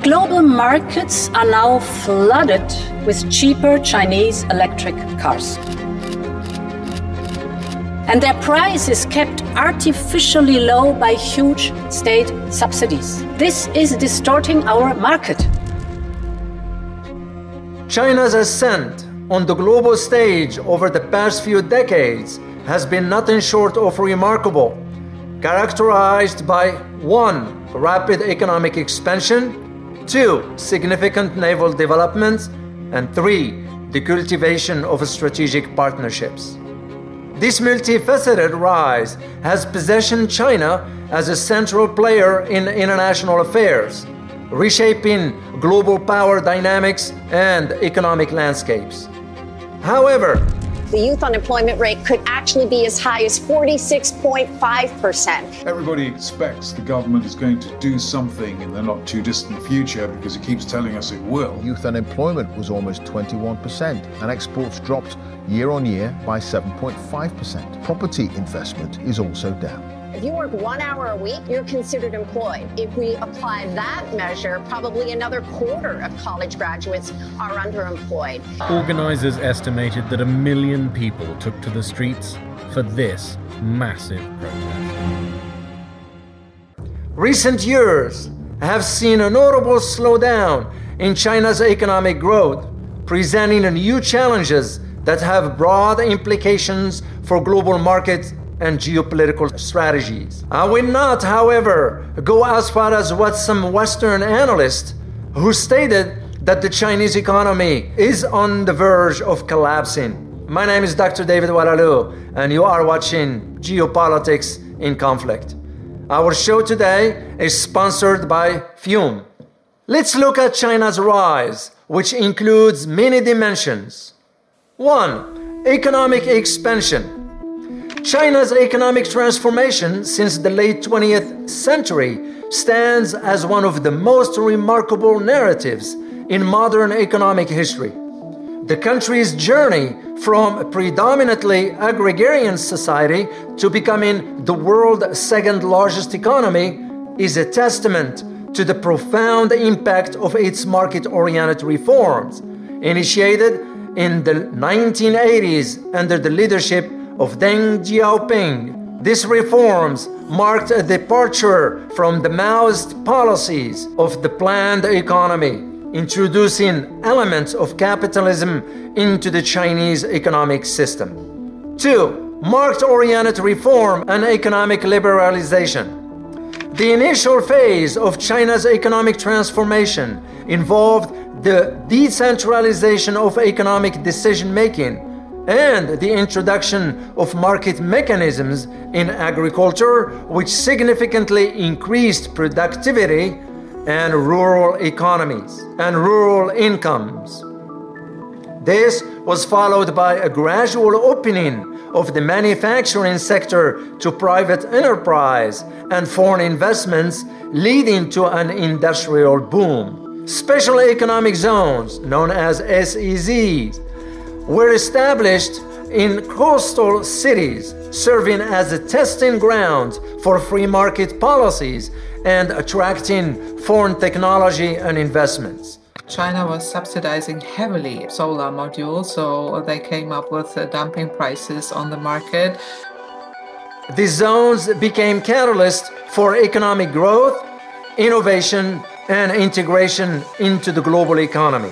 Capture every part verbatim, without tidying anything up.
global markets are now flooded with cheaper Chinese electric cars. And their price is kept artificially low by huge state subsidies. This is distorting our market. China's ascent on the global stage over the past few decades has been nothing short of remarkable, characterized by one, rapid economic expansion, two, significant naval development, and three, the cultivation of strategic partnerships. This multifaceted rise has positioned China as a central player in international affairs, reshaping global power dynamics and economic landscapes. However, the youth unemployment rate could actually be as high as forty-six point five percent. Everybody expects the government is going to do something in the not too distant future because it keeps telling us it will. Youth unemployment was almost twenty-one percent and exports dropped year on year by seven point five percent. Property investment is also down. If you work one hour a week, you're considered employed. If we apply that measure, probably another quarter of college graduates are underemployed. Organizers estimated that a million people took to the streets for this massive protest. Recent years have seen a notable slowdown in China's economic growth, presenting new challenges that have broad implications for global markets and geopolitical strategies. I will not, however, go as far as what some Western analysts who stated that the Chinese economy is on the verge of collapsing. My name is Doctor David Oualaalou, and you are watching Geopolitics in Conflict. Our show today is sponsored by Fume. Let's look at China's rise, which includes many dimensions. One, economic expansion. China's economic transformation since the late twentieth century stands as one of the most remarkable narratives in modern economic history. The country's journey from a predominantly agrarian society to becoming the world's second largest economy is a testament to the profound impact of its market-oriented reforms, initiated in the nineteen eighties under the leadership of Deng Xiaoping. These reforms marked a departure from the Maoist policies of the planned economy, introducing elements of capitalism into the Chinese economic system. Two, market-oriented reform and economic liberalization. The initial phase of China's economic transformation involved the decentralization of economic decision-making and the introduction of market mechanisms in agriculture, which significantly increased productivity and rural economies and rural incomes. This was followed by a gradual opening of the manufacturing sector to private enterprise and foreign investments, leading to an industrial boom. Special economic zones, known as S E Zs, were established in coastal cities, serving as a testing ground for free market policies and attracting foreign technology and investments. China was subsidizing heavily solar modules, so they came up with uh, dumping prices on the market. These zones became catalysts for economic growth, innovation, and integration into the global economy.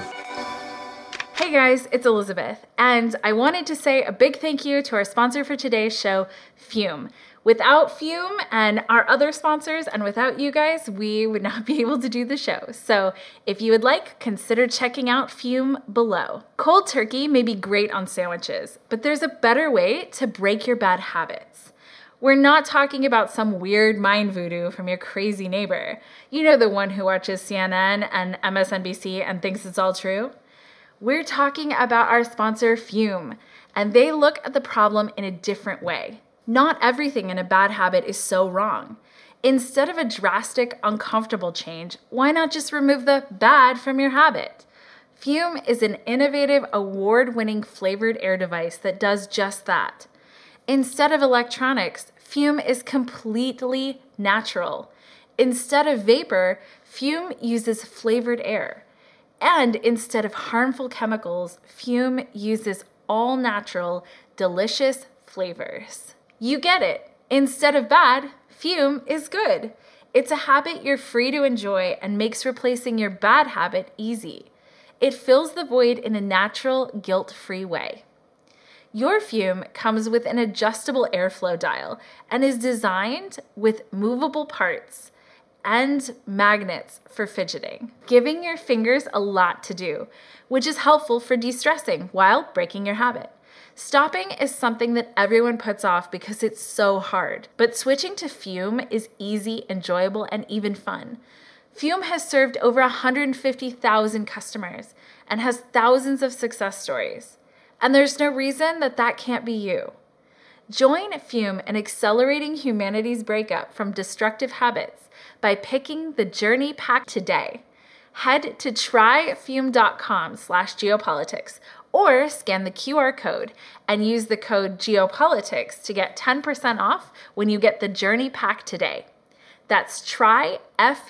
Hey guys, it's Elizabeth, and I wanted to say a big thank you to our sponsor for today's show, Fume. Without Fume and our other sponsors, and without you guys, we would not be able to do the show. So if you would like, consider checking out Fume below. Cold turkey may be great on sandwiches, but there's a better way to break your bad habits. We're not talking about some weird mind voodoo from your crazy neighbor. You know, the one who watches C N N and M S N B C and thinks it's all true. We're talking about our sponsor, Fume, and they look at the problem in a different way. Not everything in a bad habit is so wrong. Instead of a drastic, uncomfortable change, why not just remove the bad from your habit? Fume is an innovative, award-winning flavored air device that does just that. Instead of electronics, Fume is completely natural. Instead of vapor, fume uses flavored air. And instead of harmful chemicals, fume uses all natural, delicious flavors. You get it. Instead of bad, fume is good. It's a habit you're free to enjoy and makes replacing your bad habit easy. It fills the void in a natural, guilt-free way. Your fume comes with an adjustable airflow dial and is designed with movable parts and magnets for fidgeting, giving your fingers a lot to do, which is helpful for de-stressing while breaking your habit. Stopping is something that everyone puts off because it's so hard, but switching to fume is easy, enjoyable, and even fun. Fume has served over one hundred fifty thousand customers and has thousands of success stories. And there's no reason that that can't be you. Join Fume in accelerating humanity's breakup from destructive habits by picking the Journey Pack today. Head to tryfume.com slash geopolitics or scan the Q R code and use the code geopolitics to get ten percent off when you get the Journey Pack today. That's try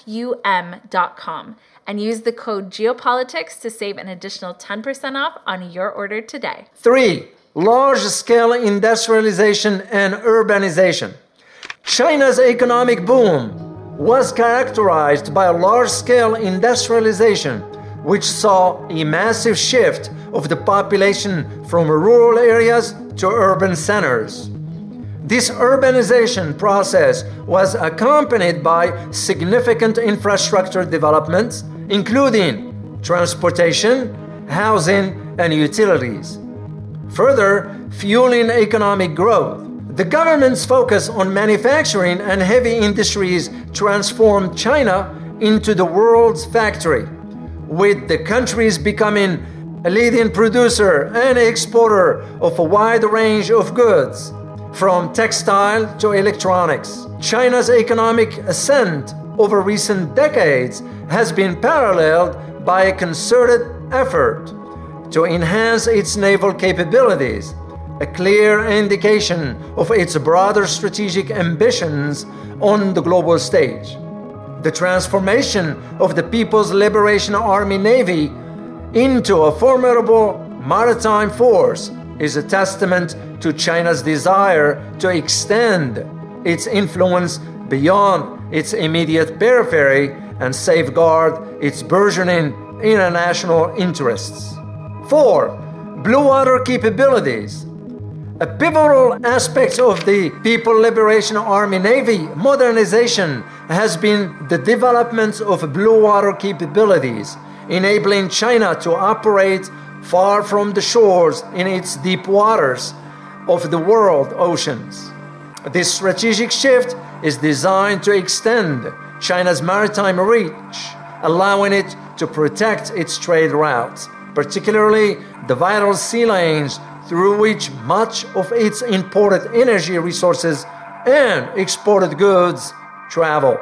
fum dot com and use the code geopolitics to save an additional ten percent off on your order today. Three, large-scale industrialization and urbanization. China's economic boom was characterized by a large-scale industrialization, which saw a massive shift of the population from rural areas to urban centers. This urbanization process was accompanied by significant infrastructure developments, including transportation, housing, and utilities. Further fueling economic growth, the government's focus on manufacturing and heavy industries transformed China into the world's factory, with the countries becoming a leading producer and exporter of a wide range of goods, from textile to electronics. China's economic ascent over recent decades has been paralleled by a concerted effort to enhance its naval capabilities, a clear indication of its broader strategic ambitions on the global stage. The transformation of the People's Liberation Army Navy into a formidable maritime force is a testament to China's desire to extend its influence beyond its immediate periphery and safeguard its burgeoning international interests. Four, blue water capabilities. A pivotal aspect of the People's Liberation Army Navy modernization has been the development of blue water capabilities, enabling China to operate far from the shores in its deep waters of the world oceans. This strategic shift is designed to extend China's maritime reach, allowing it to protect its trade routes, particularly the vital sea lanes through which much of its imported energy resources and exported goods travel.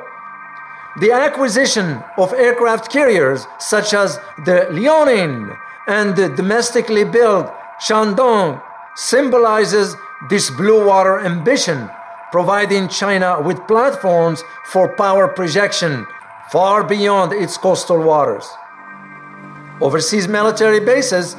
The acquisition of aircraft carriers such as the Liaoning and the domestically built Shandong symbolizes this blue water ambition, providing China with platforms for power projection far beyond its coastal waters. Overseas military bases.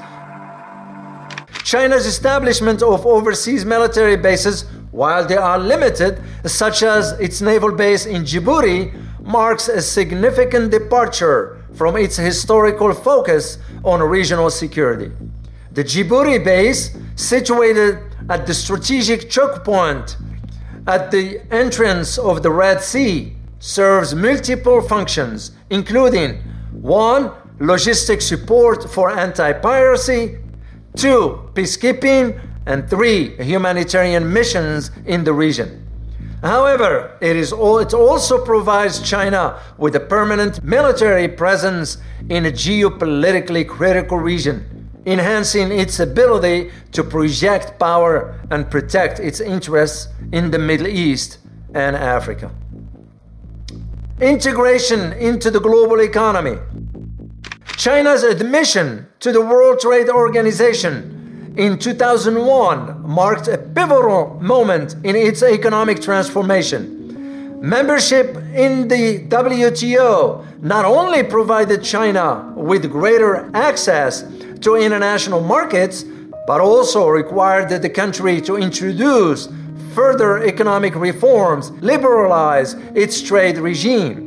China's establishment of overseas military bases, while they are limited, such as its naval base in Djibouti, marks a significant departure from its historical focus on regional security. The Djibouti base, situated at the strategic choke point at the entrance of the Red Sea, serves multiple functions, including one, logistic support for anti-piracy, two, peacekeeping, and three, humanitarian missions in the region. However, it, is all, it also provides China with a permanent military presence in a geopolitically critical region, enhancing its ability to project power and protect its interests in the Middle East and Africa. Integration into the global economy. China's admission to the World Trade Organization in two thousand one marked a pivotal moment in its economic transformation. Membership in the W T O not only provided China with greater access to international markets, but also required the country to introduce further economic reforms, liberalize its trade regime.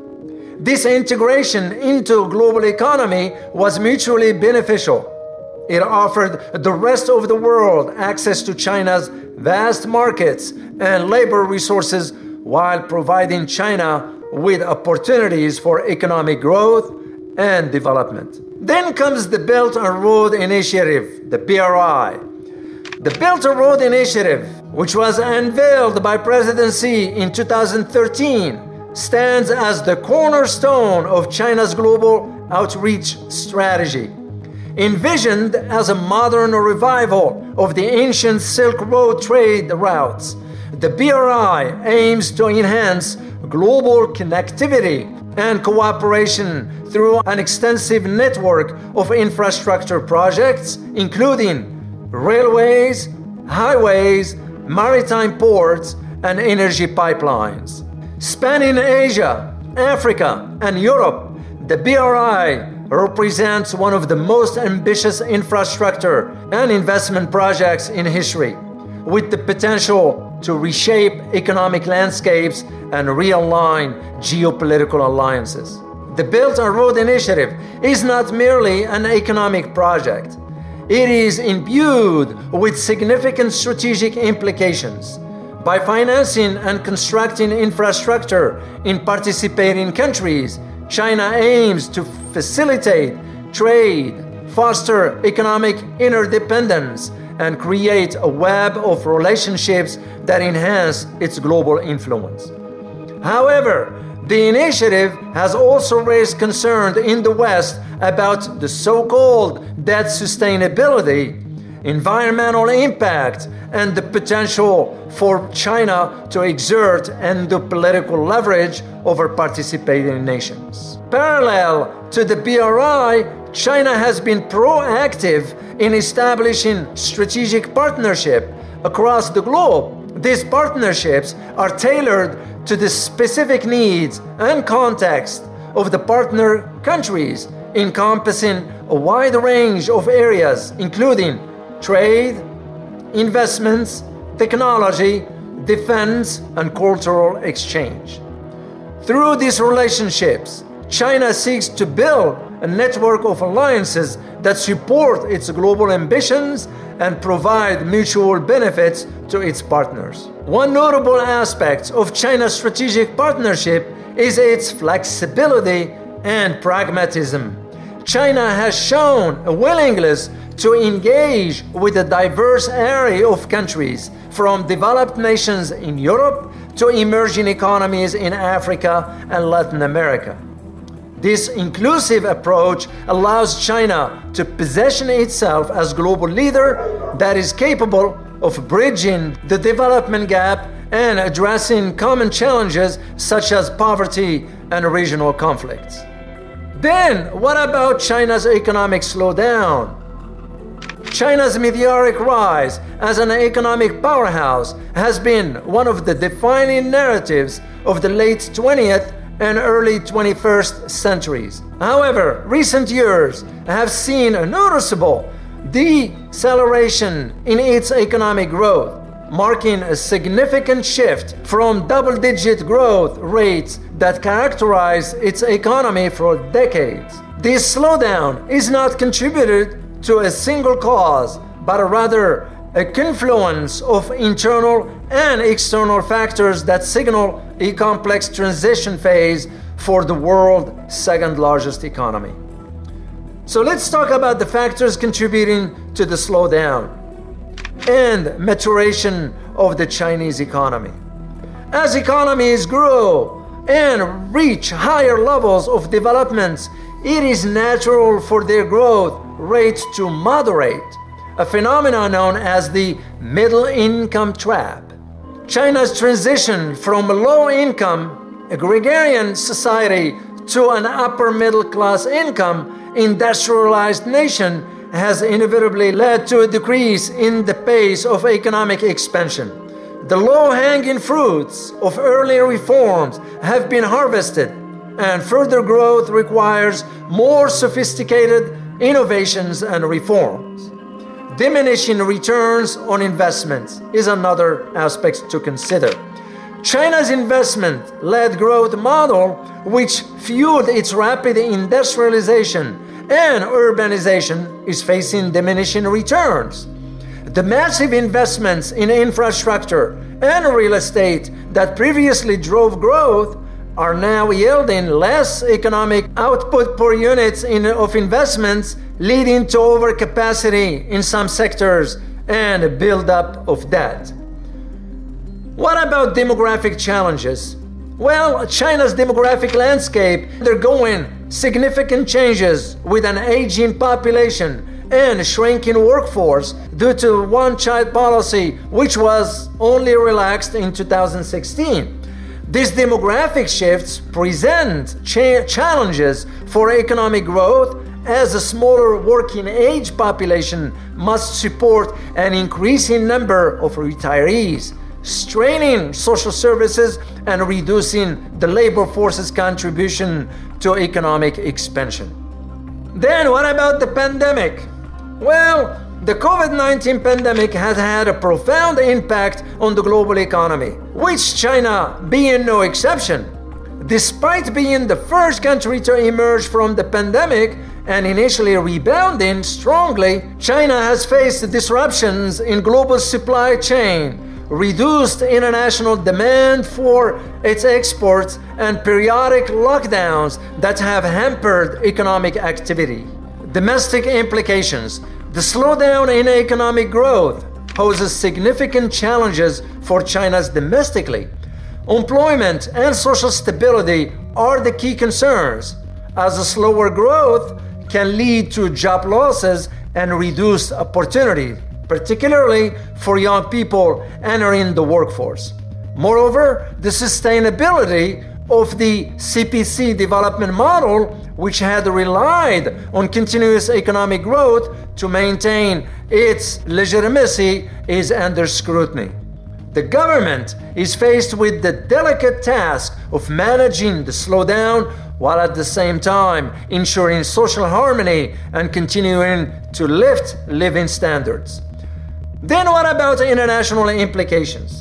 This integration into global economy was mutually beneficial. It offered the rest of the world access to China's vast markets and labor resources while providing China with opportunities for economic growth and development. Then comes the Belt and Road Initiative, the B R I. The Belt and Road Initiative, which was unveiled by President Xi in two thousand thirteen, stands as the cornerstone of China's global outreach strategy. Envisioned as a modern revival of the ancient Silk Road trade routes, the B R I aims to enhance global connectivity and cooperation through an extensive network of infrastructure projects, including railways, highways, maritime ports, and energy pipelines. Spanning Asia, Africa, and Europe, the B R I represents one of the most ambitious infrastructure and investment projects in history, with the potential to reshape economic landscapes and realign geopolitical alliances. The Belt and Road Initiative is not merely an economic project. It is imbued with significant strategic implications. By financing and constructing infrastructure in participating countries, China aims to facilitate trade, foster economic interdependence, and create a web of relationships that enhance its global influence. However, the initiative has also raised concern in the West about the so-called debt sustainability, environmental impact, and the potential for China to exert undue political leverage over participating nations. Parallel to the B R I, China has been proactive in establishing strategic partnership across the globe. These partnerships are tailored to the specific needs and context of the partner countries, encompassing a wide range of areas, including trade, investments, technology, defense, and cultural exchange. Through these relationships, China seeks to build a network of alliances that support its global ambitions and provide mutual benefits to its partners. One notable aspect of China's strategic partnership is its flexibility and pragmatism. China has shown a willingness to engage with a diverse array of countries, from developed nations in Europe to emerging economies in Africa and Latin America. This inclusive approach allows China to position itself as a global leader that is capable of bridging the development gap and addressing common challenges such as poverty and regional conflicts. Then, what about China's economic slowdown? China's meteoric rise as an economic powerhouse has been one of the defining narratives of the late twentieth and early twenty-first centuries. However, recent years have seen a noticeable deceleration in its economic growth, marking a significant shift from double-digit growth rates that characterized its economy for decades. This slowdown is not contributed to a single cause, but rather a confluence of internal and external factors that signal a complex transition phase for the world's second largest economy. So let's talk about the factors contributing to the slowdown and maturation of the Chinese economy. As economies grow and reach higher levels of development, it is natural for their growth rate to moderate, a phenomenon known as the middle income trap. China's transition from a low-income agrarian society to an upper middle-class income industrialized nation has inevitably led to a decrease in the pace of economic expansion. The low-hanging fruits of earlier reforms have been harvested, and further growth requires more sophisticated innovations and reforms. Diminishing returns on investments is another aspect to consider. China's investment-led growth model, which fueled its rapid industrialization and urbanization, is facing diminishing returns. The massive investments in infrastructure and real estate that previously drove growth are now yielding less economic output per unit in, of investments, leading to overcapacity in some sectors and a buildup of debt. What about demographic challenges? Well, China's demographic landscape is undergoing significant changes with an aging population and shrinking workforce due to one-child policy, which was only relaxed in two thousand sixteen. These demographic shifts present cha- challenges for economic growth, as a smaller working age population must support an increasing number of retirees, straining social services and reducing the labor force's contribution to economic expansion. Then what about the pandemic? Well, the COVID nineteen pandemic has had a profound impact on the global economy, which China being no exception. Despite being the first country to emerge from the pandemic and initially rebounding strongly, China has faced disruptions in global supply chain, reduced international demand for its exports, and periodic lockdowns that have hampered economic activity. Domestic implications. The slowdown in economic growth poses significant challenges for China domestically. Employment and social stability are the key concerns, as a slower growth can lead to job losses and reduced opportunity, particularly for young people entering the workforce. Moreover, the sustainability of the C P C development model, which had relied on continuous economic growth to maintain its legitimacy, is under scrutiny. The government is faced with the delicate task of managing the slowdown while at the same time ensuring social harmony and continuing to lift living standards. Then what about international implications?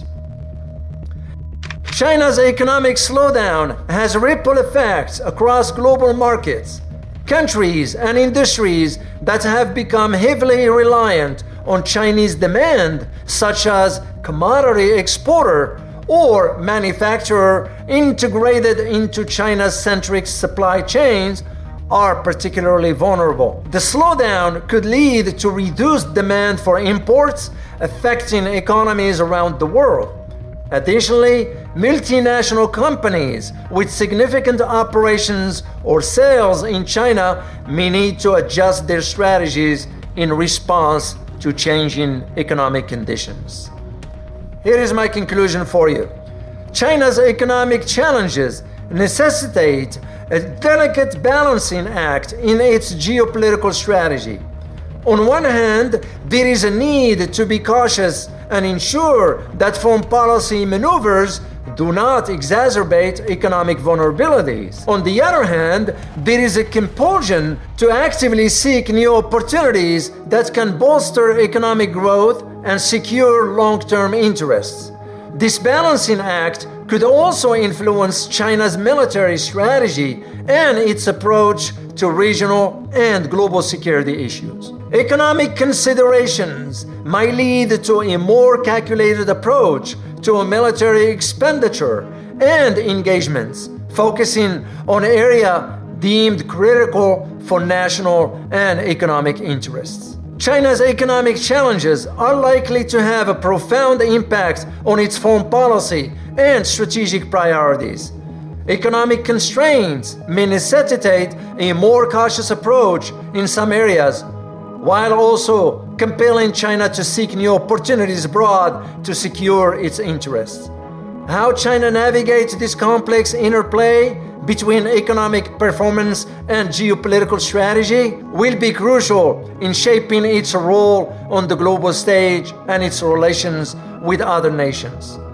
China's economic slowdown has ripple effects across global markets. Countries and industries that have become heavily reliant on Chinese demand, such as commodity exporter or manufacturer integrated into China-centric supply chains, are particularly vulnerable. The slowdown could lead to reduced demand for imports, affecting economies around the world. Additionally, multinational companies with significant operations or sales in China may need to adjust their strategies in response to changing economic conditions. Here is my conclusion for you. China's economic challenges necessitate a delicate balancing act in its geopolitical strategy. On one hand, there is a need to be cautious and ensure that foreign policy maneuvers do not exacerbate economic vulnerabilities. On the other hand, there is a compulsion to actively seek new opportunities that can bolster economic growth and secure long-term interests. This balancing act could also influence China's military strategy and its approach to regional and global security issues. Economic considerations might lead to a more calculated approach to a military expenditure and engagements, focusing on areas deemed critical for national and economic interests. China's economic challenges are likely to have a profound impact on its foreign policy and strategic priorities. Economic constraints may necessitate a more cautious approach in some areas, while also compelling China to seek new opportunities abroad to secure its interests. How China navigates this complex interplay between economic performance and geopolitical strategy will be crucial in shaping its role on the global stage and its relations with other nations.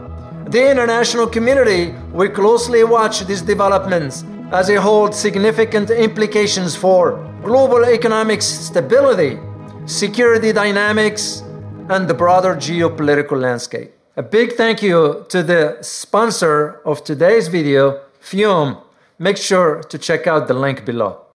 The international community will closely watch these developments as they hold significant implications for global economic stability, security dynamics, and the broader geopolitical landscape. A big thank you to the sponsor of today's video, Fume. Make sure to check out the link below.